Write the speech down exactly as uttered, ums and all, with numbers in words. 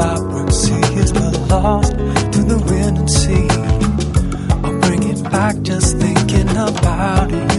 vibrant sea is but lost to the wind and sea. I'll bring it back just thinking about it.